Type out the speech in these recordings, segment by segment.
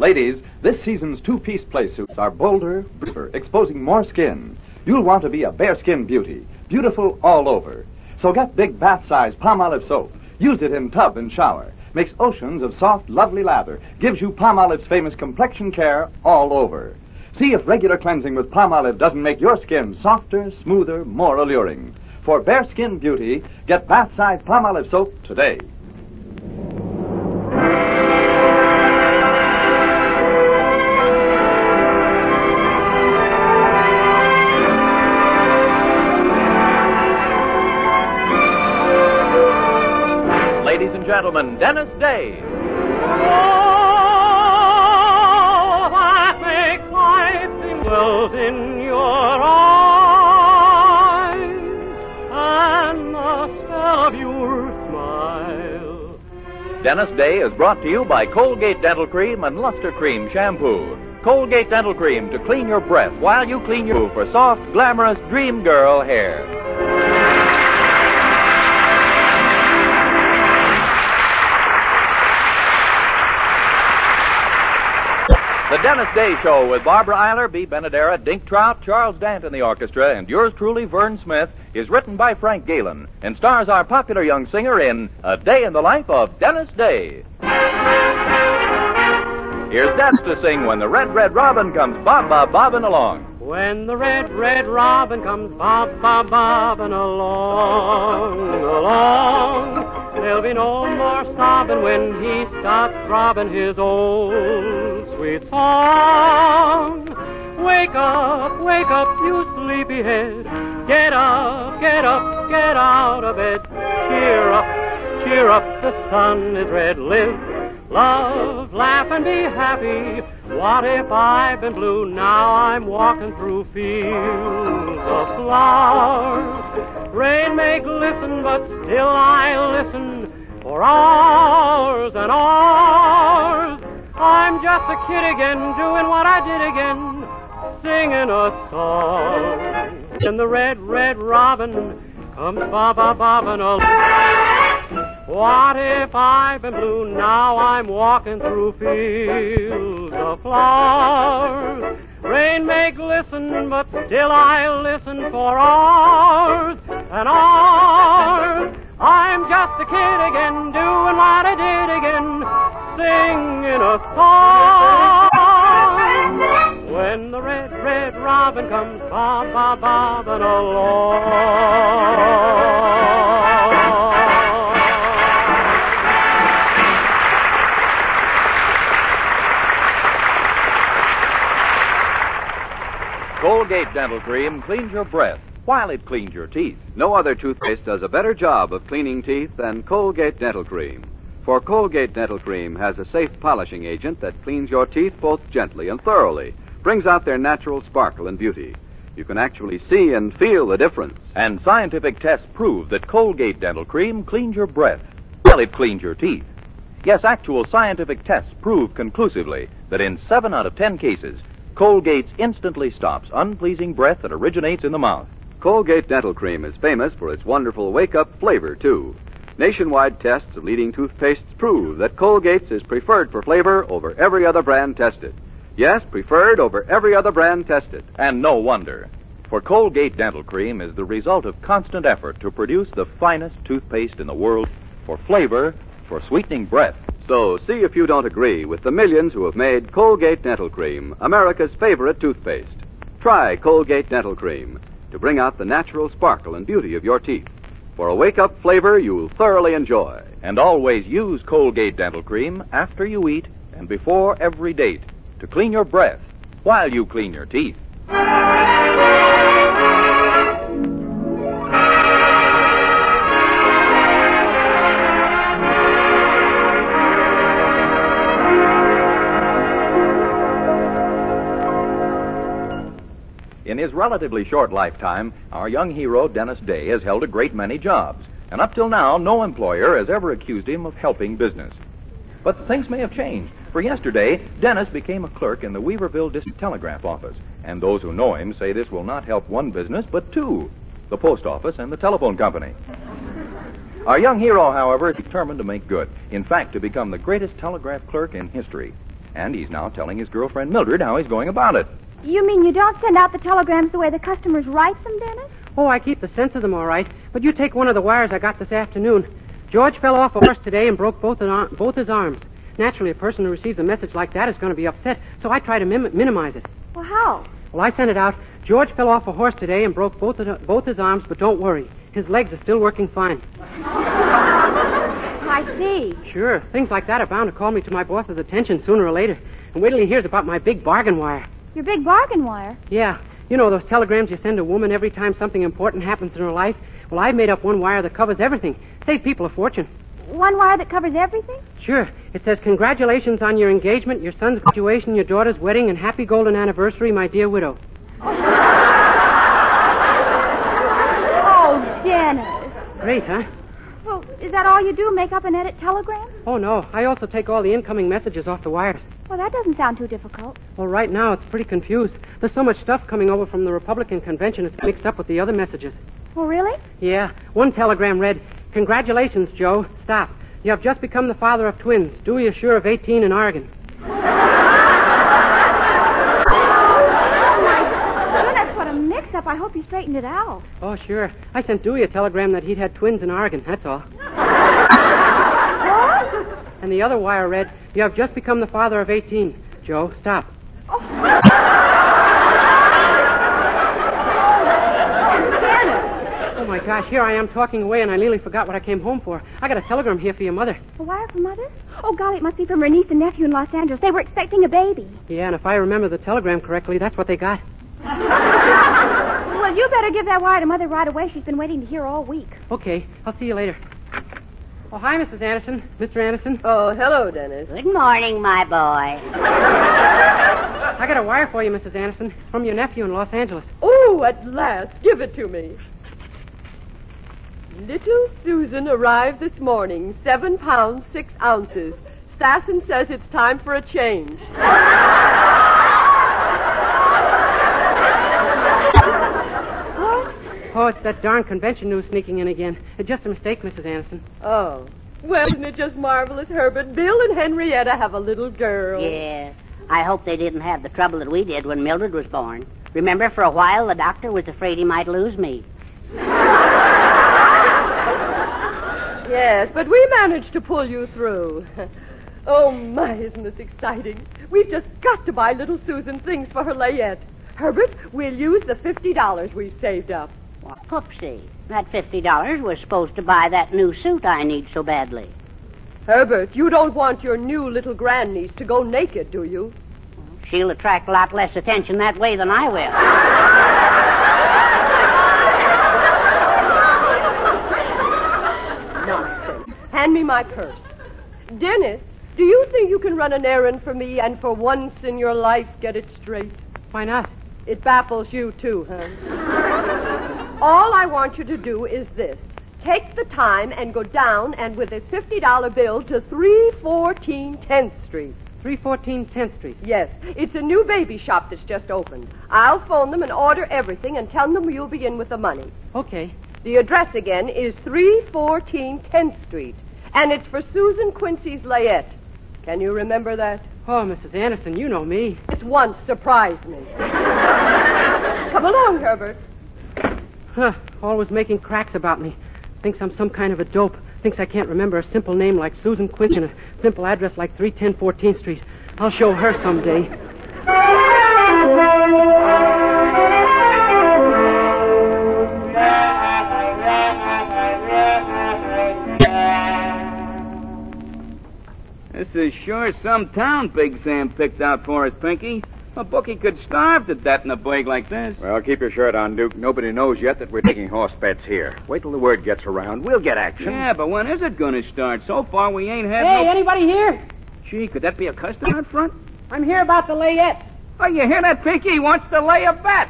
Ladies, this season's two-piece play suits are bolder, briefer, exposing more skin. You'll want to be a bare-skin beauty, beautiful all over. So get big bath-size Palmolive soap. Use it in tub and shower. Makes oceans of soft, lovely lather. Gives you Palmolive's famous complexion care all over. See if regular cleansing with Palmolive doesn't make your skin softer, smoother, more alluring. For bare skin beauty, get bath-size Palmolive soap today. Ladies and gentlemen, Dennis Day. That makes life dwells in your eyes, and the spell of your smile. Dennis Day is brought to you by Colgate Dental Cream and Luster Cream Shampoo. Colgate Dental Cream to clean your breath while you clean your for soft, glamorous dream girl hair. The Dennis Day Show with Barbara Eiler, B. Benadera, Dink Trout, Charles Dant in the orchestra, and yours truly, Vern Smith, is written by Frank Galen and stars our popular young singer in A Day in the Life of Dennis Day. Here's Dennis to sing When the Red, Red Robin Comes Bob-bob-bobbing Along. When the red, red robin comes bob-bob-bobbing along, there'll be no more sobbing when he starts throbbing his old sweet song. Wake up, you sleepyhead. Get up, get up, get out of bed. Cheer up, the sun is red. Live, love, laugh, and be happy. What if I've been blue? Now I'm walking through fields of flowers. Rain may glisten, but still I listen for hours and hours. I'm just a kid again, doing what I did again, singing a song. And the red, red robin comes bob-bob-bobbing along. What if I've been blue? Now I'm walking through fields of flowers. Rain may glisten, but still I listen for hours and hours. I'm just a kid again, doing what I did again, singing a song. When the red, red robin comes bob-bob-bobbing along. Colgate Dental Cream cleans your breath while it cleans your teeth. No other toothpaste does a better job of cleaning teeth than Colgate Dental Cream. For Colgate Dental Cream has a safe polishing agent that cleans your teeth both gently and thoroughly, brings out their natural sparkle and beauty. You can actually see and feel the difference. And scientific tests prove that Colgate Dental Cream cleans your breath while it cleans your teeth. Yes, actual scientific tests prove conclusively that in 7 out of 10 cases, Colgate's instantly stops unpleasing breath that originates in the mouth. Colgate Dental Cream is famous for its wonderful wake-up flavor, too. Nationwide tests of leading toothpastes prove that Colgate's is preferred for flavor over every other brand tested. Yes, preferred over every other brand tested. And no wonder, for Colgate Dental Cream is the result of constant effort to produce the finest toothpaste in the world for flavor, for sweetening breath. So see if you don't agree with the millions who have made Colgate Dental Cream America's favorite toothpaste. Try Colgate Dental Cream to bring out the natural sparkle and beauty of your teeth. For a wake-up flavor you'll thoroughly enjoy. And always use Colgate Dental Cream after you eat and before every date to clean your breath while you clean your teeth. In his relatively short lifetime, our young hero, Dennis Day, has held a great many jobs. And up till now, no employer has ever accused him of helping business. But things may have changed. For yesterday, Dennis became a clerk in the Weaverville District Telegraph Office. And those who know him say this will not help one business, but two, the post office and the telephone company. Our young hero, however, is determined to make good. In fact, to become the greatest telegraph clerk in history. and he's now telling his girlfriend Mildred how he's going about it. You mean you don't send out the telegrams the way the customers write them, Dennis? Oh, I keep the sense of them all right. But you take one of the wires I got this afternoon. George fell off a horse today and broke both his arms. Naturally, a person who receives a message like that is going to be upset, so I try to minimize it. Well, how? Well, I sent it out. George fell off a horse today and broke both his arms, but don't worry. His legs are still working fine. I see. Sure. Things like that are bound to call me to my boss's attention sooner or later. And wait till he hears about my big bargain wire. Your big bargain wire? Yeah. You know those telegrams you send a woman every time something important happens in her life? Well, I've made up one wire that covers everything. Save people a fortune. One wire that covers everything? Sure. It says, congratulations on your engagement, your son's graduation, your daughter's wedding, and happy golden anniversary, my dear widow. Oh, Dennis. Great, huh? Well, is that all you do, make up and edit telegrams? Oh, no. I also take all the incoming messages off the wires. Well, that doesn't sound too difficult. Well, right now, it's pretty confused. There's so much stuff coming over from the Republican convention, it's mixed up with the other messages. Oh, really? Yeah. One telegram read, congratulations, Joe. Stop. You have just become the father of twins. Dewey is sure of 18 in Oregon. Goodness, what a mix-up. I hope you straightened it out. Oh, sure. I sent Dewey a telegram that he'd had twins in Oregon, that's all. What? And the other wire read, you have just become the father of 18. Joe, stop. Oh. Oh, my gosh, here I am talking away, and I nearly forgot what I came home for. I got a telegram here for your mother. A wire from Mother? Oh, golly, it must be from her niece and nephew in Los Angeles. They were expecting a baby. Yeah, and if I remember the telegram correctly, that's what they got. Well, you better give that wire to Mother right away. She's been waiting to hear all week. Okay, I'll see you later. Oh, hi, Mrs. Anderson. Mr. Anderson. Oh, hello, Dennis. Good morning, my boy. I got a wire for you, Mrs. Anderson. It's from your nephew in Los Angeles. Oh, at last. Give it to me. Little Susan arrived this morning, 7 pounds, 6 ounces. Stassen says it's time for a change. Oh, it's that darn convention news sneaking in again. It's just a mistake, Mrs. Anderson. Oh. Well, isn't it just marvelous, Herbert? Bill and Henrietta have a little girl. Yes. I hope they didn't have the trouble that we did when Mildred was born. Remember, for a while, the doctor was afraid he might lose me. Yes, but we managed to pull you through. Oh, my, isn't this exciting? We've just got to buy little Susan things for her layette. Herbert, we'll use the $50 we've saved up. Well, Poopsie, that $50 was supposed to buy that new suit I need so badly. Herbert, you don't want your new little grandniece to go naked, do you? She'll attract a lot less attention that way than I will. Nonsense. Hand me my purse. Dennis, do you think you can run an errand for me and for once in your life get it straight? Why not? It baffles you, too, huh? All I want you to do is this. Take the time and go down and with a $50 bill to 314 10th Street. 314 10th Street. Yes. It's a new baby shop that's just opened. I'll phone them and order everything and tell them you'll be in with the money. Okay. The address again is 314 10th Street. And it's for Susan Quincy's layette. Can you remember that? Oh, Mrs. Anderson, you know me. This once surprised me. Come along, Herbert. Huh. Always making cracks about me. Thinks I'm some kind of a dope. Thinks I can't remember a simple name like Susan Quincy and a simple address like 310 14th Street. I'll show her someday. This is sure some town Big Sam picked out for us, Pinky. A bookie could starve to death in a burg like this. Well, keep your shirt on, Duke. Nobody knows yet that we're taking horse bets here. Wait till the word gets around. We'll get action. Yeah, but when is it going to start? So far, we ain't had Hey, anybody here? Gee, could that be a customer out front? I'm here about the layette. Oh, you hear that, Pinky? He wants to lay a bet.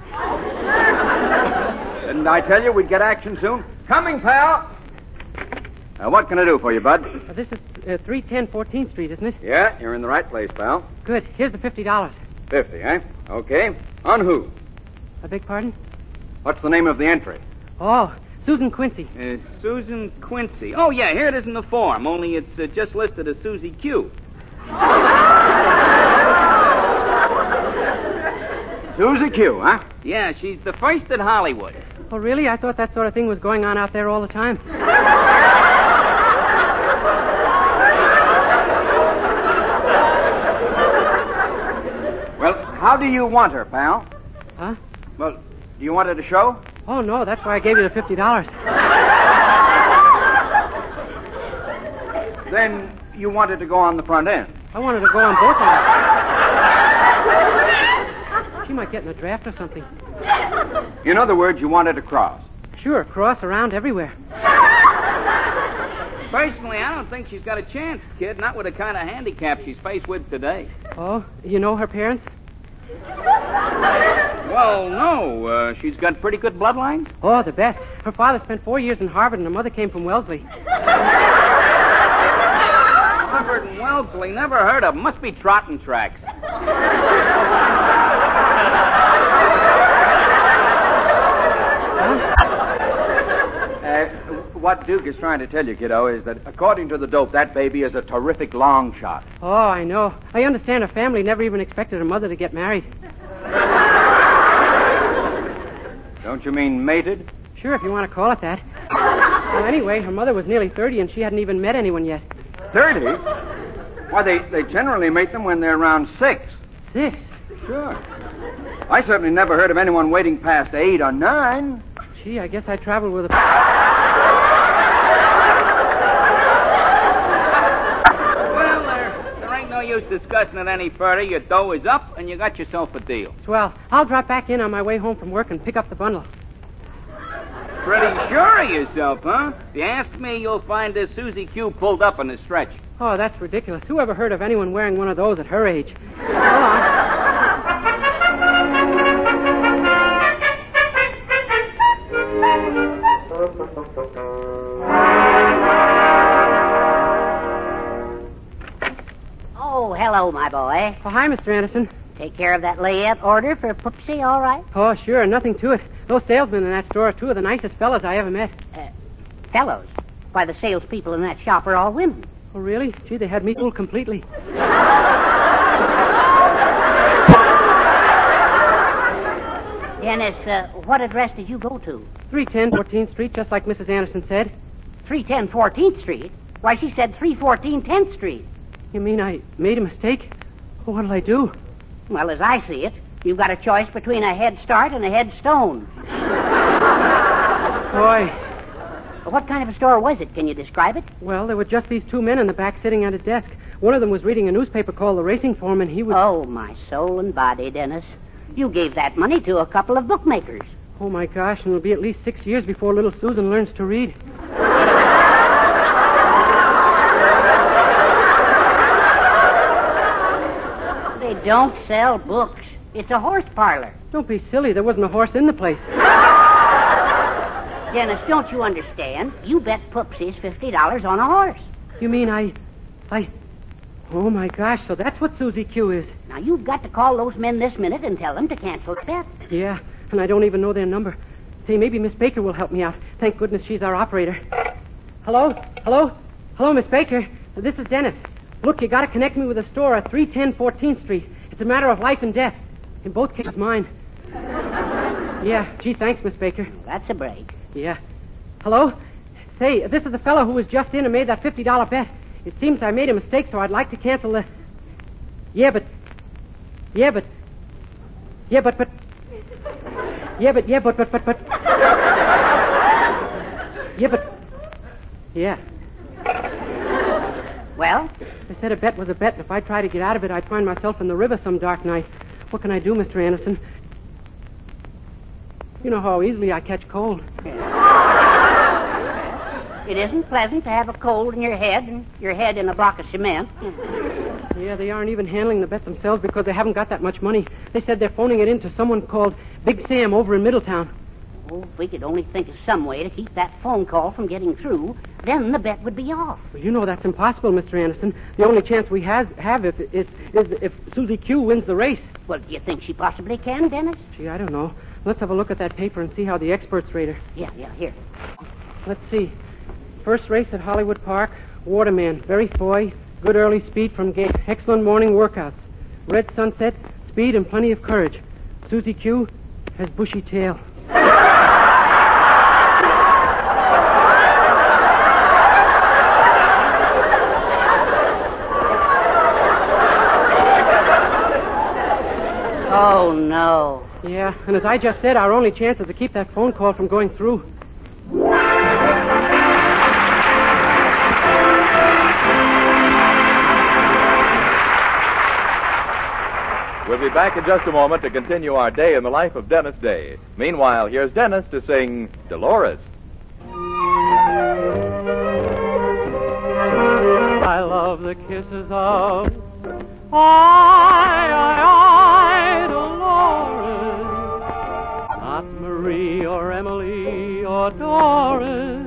Didn't I tell you we'd get action soon? Coming, pal. What can I do for you, Bud? This is 310 14th Street, isn't it? Yeah, you're in the right place, pal. Good. Here's the $50. 50, eh? Okay. On who? I beg pardon? What's the name of the entry? Oh, Susan Quincy. Susan Quincy. Oh, yeah, here it is in the form, only it's just listed as Susie Q. Susie Q, huh? Yeah, she's the first at Hollywood. Oh, really? I thought that sort of thing was going on out there all the time. Well, how do you want her, pal? Huh? Well, do you want her to show? Oh, no, that's why I gave you the $50. Then you wanted to go on the front end. I wanted to go on both ends. She might get in a draft or something. In other words, you wanted to cross. Sure, cross around everywhere. Personally, I don't think she's got a chance, kid. Not with the kind of handicap she's faced with today. Oh, you know her parents? Well, no. She's got pretty good bloodline. Oh, the best. Her father spent 4 years in Harvard, and her mother came from Wellesley. Harvard and Wellesley, never heard of. Must be trotting tracks. What Duke is trying to tell you, kiddo, is that according to the dope, that baby is a terrific long shot. Oh, I know. I understand her family never even expected her mother to get married. Don't you mean mated? Sure, if you want to call it that. Well, anyway, her mother was nearly 30, and she hadn't even met anyone yet. 30? Why, they generally mate them when they're around 6. 6? Sure. I certainly never heard of anyone waiting past 8 or 9. Gee, I guess I traveled with a... Well, there ain't no use discussing it any further. Your dough is up, and you got yourself a deal. Swell. I'll drop back in on my way home from work and pick up the bundle. Pretty sure of yourself, huh? If you ask me, you'll find this Susie Q pulled up on the stretch. Oh, that's ridiculous. Who ever heard of anyone wearing one of those at her age? Go on. Oh, hello, my boy. Oh, hi, Mr. Anderson. Take care of that layette order for Poopsie, all right? Oh, sure, nothing to it. Those salesmen in that store are two of the nicest fellas I ever met. Fellows? Why, the salespeople in that shop are all women. Oh, really? Gee, they had me fooled completely. Dennis, what address did you go to? 310 14th Street, just like Mrs. Anderson said. 310 14th Street? Why, she said 314 10th Street. You mean I made a mistake? Oh, what'll I do? Well, as I see it, you've got a choice between a head start and a headstone. Boy. What kind of a store was it? Can you describe it? Well, there were just these two men in the back sitting at a desk. One of them was reading a newspaper called The Racing Form, and he was... Oh, my soul and body, Dennis. You gave that money to a couple of bookmakers. Oh, my gosh, and it'll be at least 6 years before little Susan learns to read. They don't sell books. It's a horse parlor. Don't be silly. There wasn't a horse in the place. Dennis, don't you understand? You bet Poopsie's $50 on a horse. You mean I... Oh, my gosh, so that's what Susie Q is. Now, you've got to call those men this minute and tell them to cancel the bet. Yeah, and I don't even know their number. Say, maybe Miss Baker will help me out. Thank goodness she's our operator. Hello? Hello? Hello, Miss Baker. This is Dennis. Look, you got to connect me with a store at 310 14th Street. It's a matter of life and death. In both cases, mine. Yeah, gee, thanks, Miss Baker. That's a break. Yeah. Hello? Say, this is the fellow who was just in and made that $50 bet. It seems I made a mistake, so I'd like to cancel the... Yeah, but... Yeah, but... Yeah, but... Yeah, but... Yeah. Well? I said a bet was a bet, and if I try to get out of it, I'd find myself in the river some dark night. What can I do, Mr. Anderson? You know how easily I catch cold. It isn't pleasant to have a cold in your head and your head in a block of cement. Yeah, they aren't even handling the bet themselves because they haven't got that much money. They said they're phoning it in to someone called Big Sam over in Middletown. Oh, if we could only think of some way to keep that phone call from getting through, then the bet would be off. Well, you know that's impossible, Mr. Anderson. The only chance we have is if Susie Q wins the race. Well, do you think she possibly can, Dennis? Gee, I don't know. Let's have a look at that paper and see how the experts rate her. Yeah, here. Let's see. First race at Hollywood Park, Waterman, very foy, good early speed from gate, excellent morning workouts, red sunset, speed and plenty of courage. Susie Q has bushy tail. Oh, no. Yeah, and as I just said, our only chance is to keep that phone call from going through. We'll be back in just a moment to continue our day in the life of Dennis Day. Meanwhile, here's Dennis to sing Dolores. I love the kisses of Dolores. Not Marie or Emily or Doris.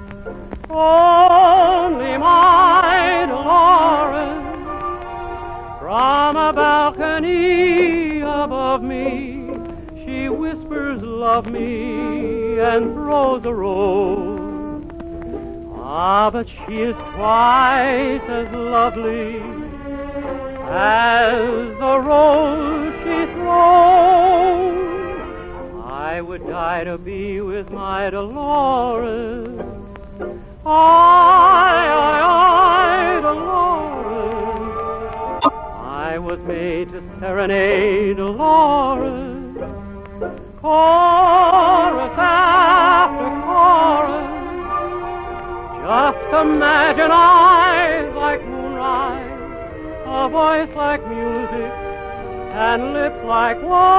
Only my Dolores. From a balcony above me, she whispers, love me, and throws a rose. Ah, but she is twice as lovely as the rose she throws. I would die to be with my Dolores. I, Dolores. I was made to serenade Dolores. Chorus after chorus. Just imagine eyes like moonrise, a voice like music, and lips like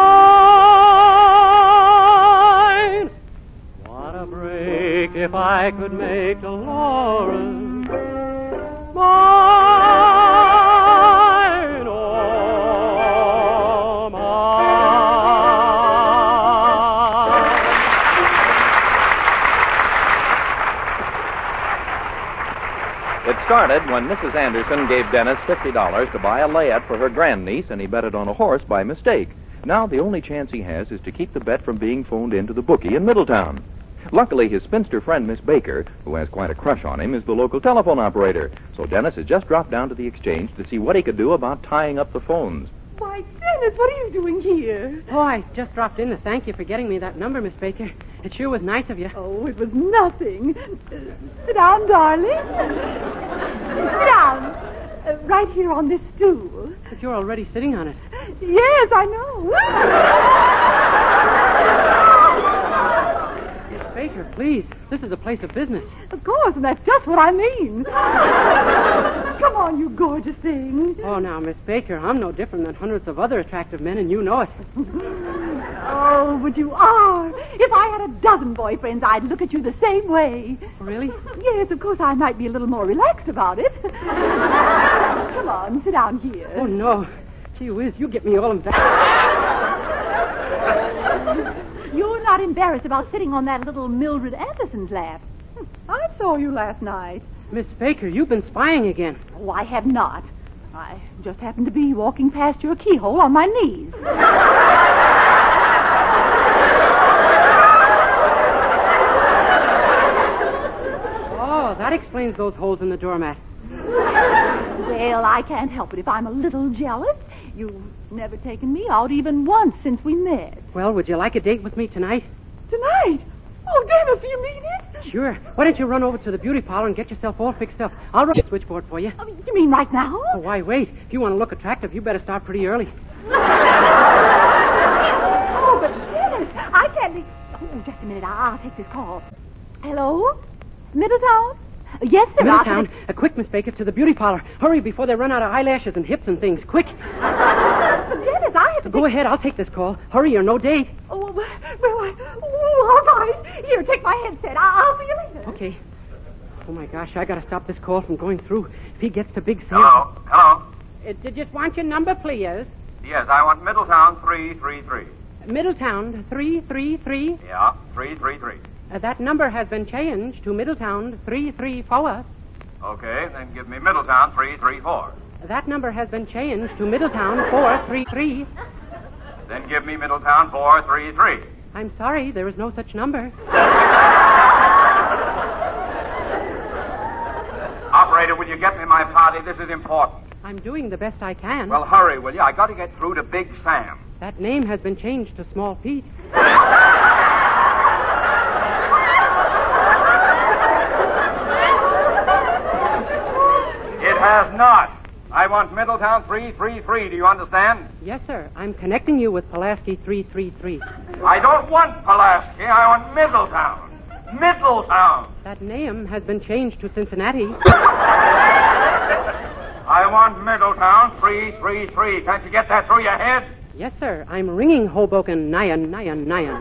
wine. What a break if I could make Dolores mine, oh, mine. It started when Mrs. Anderson gave Dennis $50 to buy a layette for her grandniece, and he bet it on a horse by mistake. Now the only chance he has is to keep the bet from being phoned into the bookie in Middletown. Luckily, his spinster friend, Miss Baker, who has quite a crush on him, is the local telephone operator. So Dennis has just dropped down to the exchange to see what he could do about tying up the phones. Why, Dennis, what are you doing here? Oh, I just dropped in to thank you for getting me that number, Miss Baker. It sure was nice of you. Oh, it was nothing. Sit down, darling. Sit down. Right here on this stool. But you're already sitting on it. Yes, I know. Miss Baker, please. This is a place of business. Of course, and that's just what I mean. Come on, you gorgeous thing. Oh, now, Miss Baker, I'm no different than hundreds of other attractive men, and you know it. Oh, but you are. If I had a dozen boyfriends, I'd look at you the same way. Really? Yes, of course, I might be a little more relaxed about it. Come on, sit down here. Oh, no. Gee whiz, you get me all embarrassed. You're not embarrassed about sitting on that little Mildred Anderson's lap. I saw you last night. Miss Baker, you've been spying again. Oh, I have not. I just happened to be walking past your keyhole on my knees. Oh, that explains those holes in the doormat. Well, I can't help it if I'm a little jealous. You've never taken me out even once since we met. Well, would you like a date with me tonight? Tonight? Oh, Dennis, do you mean it? Sure. Why don't you run over to the beauty parlor and get yourself all fixed up? I'll run the switchboard for you. Oh, you mean right now? Oh, why wait? If you want to look attractive, you better start pretty early. Oh, but Dennis, I can't be... Oh, just a minute. I'll take this call. Hello? Middletown? Yes, sir. Middletown. Quick, Miss Baker, to the beauty parlor. Hurry before they run out of eyelashes and hips and things. Quick. But Dennis, I have to... Go ahead. I'll take this call. Hurry or no date. Oh, well, all right. Here, take my headset. I'll see you later. Okay. Oh, my gosh, I got to stop this call from going through. If he gets to Big Sam... Hello. Just want your number, please. Yes, I want Middletown 333. Middletown 333. Yeah, 333. That number has been changed to Middletown 334. Okay, then give me Middletown 334. That number has been changed to Middletown 433. Then give me Middletown 433. I'm sorry, there is no such number. Operator, will you get me my party? This is important. I'm doing the best I can. Well, hurry, will you? I got to get through to Big Sam. That name has been changed to Small Pete. It has not. I want Middletown 333. Do you understand? Yes, sir. I'm connecting you with Pulaski 333. I don't want Pulaski. I want Middletown. Middletown. That name has been changed to Cincinnati. I want Middletown 333. Can't you get that through your head? Yes, sir. I'm ringing Hoboken 999.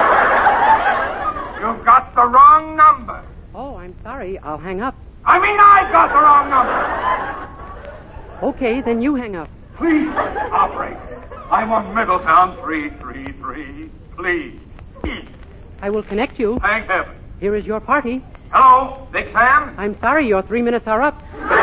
You've got the wrong number. Oh, I'm sorry. I'll hang up. I mean, I've got the wrong number. Okay, then you hang up. Please, operator. I want Middletown 333. Please. I will connect you. Thank heaven. Here is your party. Hello, Big Sam? I'm sorry, your 3 minutes are up.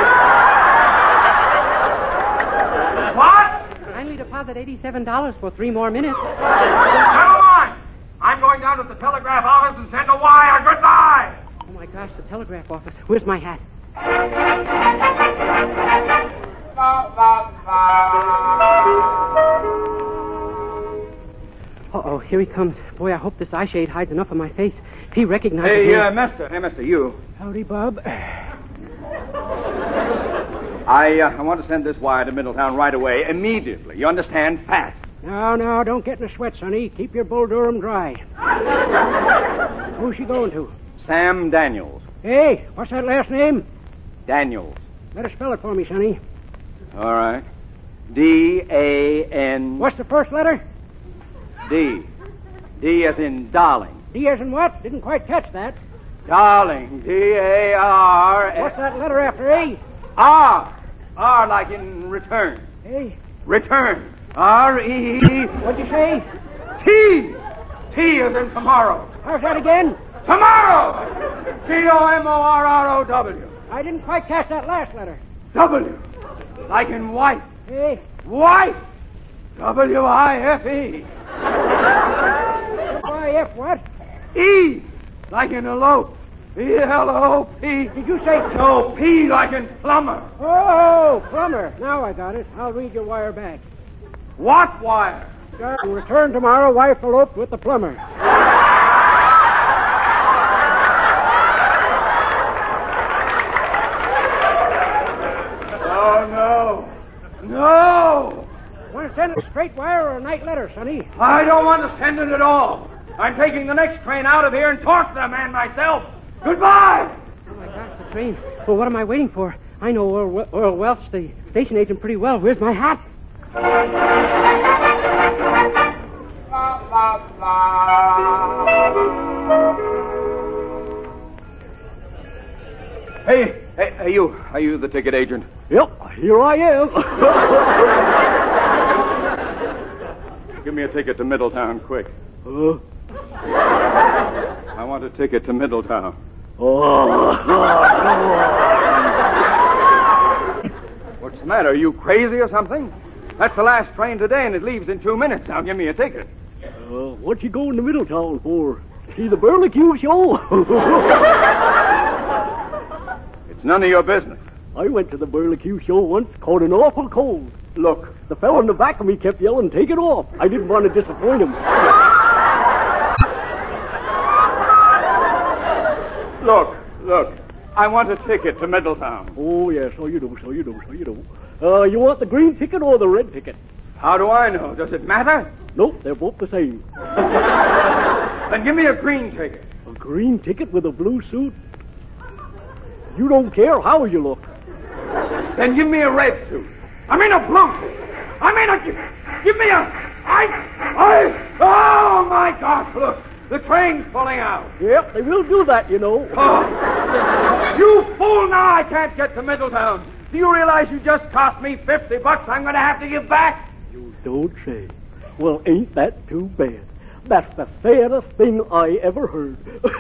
What? Kindly deposit $87 for 3 more minutes. Never mind. I'm going down to the telegraph office and send a wire. Goodbye. Oh, my gosh, the telegraph office. Where's my hat? Uh-oh, here he comes. Boy, I hope this eye shade hides enough of my face. If he recognizes me... Mister, you. Howdy, Bob. I want to send this wire to Middletown right away, immediately. You understand? Fast. No, don't get in a sweat, sonny. Keep your Bull Durham dry. Who's she going to? Sam Daniels. Hey, what's that last name? Daniels. Better spell it for me, sonny. All right. D-A-N... What's the first letter? D. D as in darling. D as in what? Didn't quite catch that. Darling. D-A-R... What's that letter after A? R. R like in return. Hey? Return. R-E... What'd you say? T. T as in tomorrow. How's that again? Tomorrow! T-O-M-O-R-R-O-W. I didn't quite catch that last letter. W. Like in wife. Hey? Wife. W-I-F-E. W-I-F what? E. Like in elope. E-L-O-P. Did you say... No, P like in plumber. Oh, plumber. Now I got it. I'll read your wire back. What wire? Return tomorrow, wife eloped with the plumber. Oh, no. No! Want to send a straight wire or a night letter, sonny? I don't want to send it at all. I'm taking the next train out of here and talk to the man myself. Goodbye! Oh, my gosh, the train. Well, what am I waiting for? I know Earl Welch, the station agent, pretty well. Where's my hat? Hey, you. Are you the ticket agent? Yep, here I am. Give me a ticket to Middletown, quick. I want a ticket to Middletown. What's the matter? Are you crazy or something? That's the last train today, and it leaves in 2 minutes. Now give me a ticket. What you going to Middletown for? See the Burlicue show? It's none of your business. I went to the Burlicue show once, caught an awful cold. Look, the fellow in the back of me kept yelling, "Take it off." I didn't want to disappoint him. Look. I want a ticket to Middletown. Oh, yes, so you do. You want the green ticket or the red ticket? How do I know? Does it matter? Nope, they're both the same. Then give me a green ticket. A green ticket with a blue suit? You don't care how you look. Then give me a red suit. I mean a blue suit. Give me a... Oh, my gosh, look. The train's pulling out. Yep, they will do that, you know. Oh. You fool, now I can't get to Middletown. Do you realize you just cost me $50 I'm going to have to give back? You don't say. Well, ain't that too bad? That's the saddest thing I ever heard.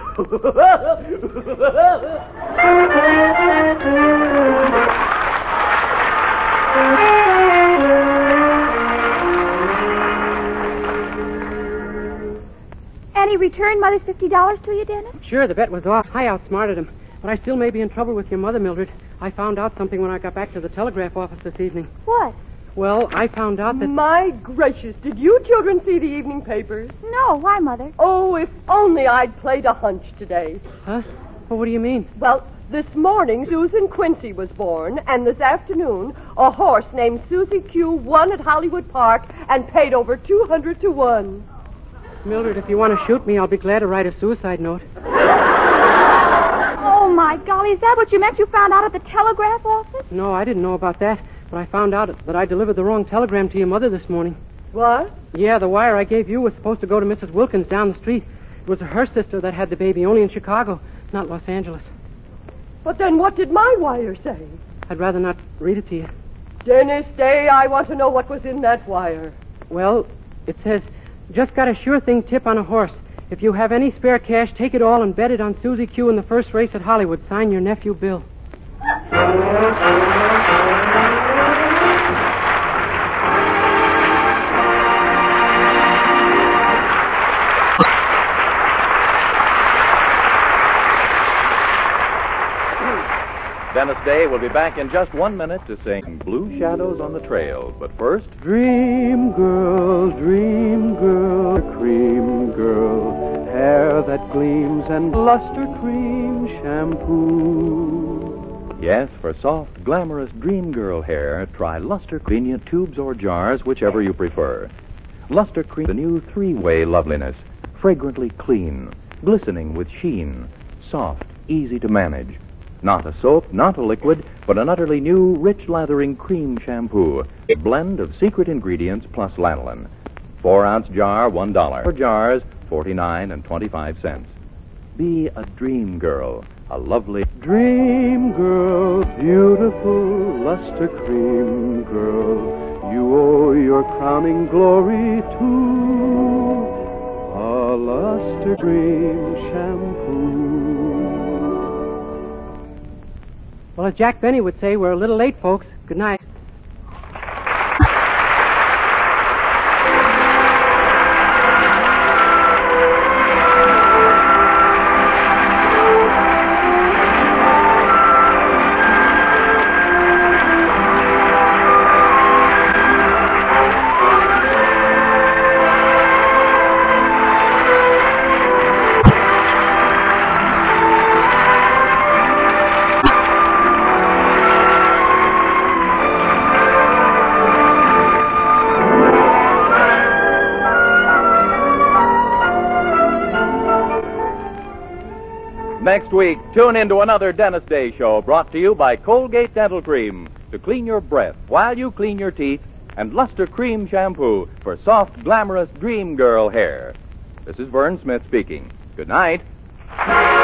Any return Mother's $50 to you, Dennis? Sure, the bet was off. I outsmarted him. But I still may be in trouble with your mother, Mildred. I found out something when I got back to the telegraph office this evening. What? Well, I found out that... My gracious, did you children see the evening papers? No, why, Mother? Oh, if only I'd played a hunch today. Huh? Well, what do you mean? Well, this morning Susan Quincy was born, and this afternoon a horse named Susie Q won at Hollywood Park and paid over 200 to 1. Mildred, if you want to shoot me, I'll be glad to write a suicide note. Oh, my golly, is that what you meant you found out at the telegraph office? No, I didn't know about that, but I found out that I delivered the wrong telegram to your mother this morning. What? Yeah, the wire I gave you was supposed to go to Mrs. Wilkins down the street. It was her sister that had the baby, only in Chicago, not Los Angeles. But then what did my wire say? I'd rather not read it to you. Dennis Day, I want to know what was in that wire. Well, it says, just got a sure thing tip on a horse. If you have any spare cash, take it all and bet it on Susie Q in the first race at Hollywood. Sign your nephew, Bill. Dennis Day will be back in just 1 minute to sing Blue Shadows on the Trail. But first... Dream girl, cream girl, hair that gleams and luster cream shampoo. Yes, for soft, glamorous dream girl hair, try Luster convenient tubes or jars, whichever you prefer. Luster Cream, the new three-way loveliness. Fragrantly clean, glistening with sheen, soft, easy to manage. Not a soap, not a liquid, but an utterly new, rich, lathering cream shampoo. A blend of secret ingredients plus lanolin. 4-ounce jar, $1. 4 jars, 49 and 25 cents. Be a dream girl, a lovely Dream girl, beautiful luster cream girl, you owe your crowning glory to a luster cream shampoo. Well, as Jack Benny would say, we're a little late, folks. Good night. Next week, tune into another Dennis Day show brought to you by Colgate Dental Cream to clean your breath while you clean your teeth, and Luster Cream Shampoo for soft, glamorous dream girl hair. This is Vern Smith speaking. Good night.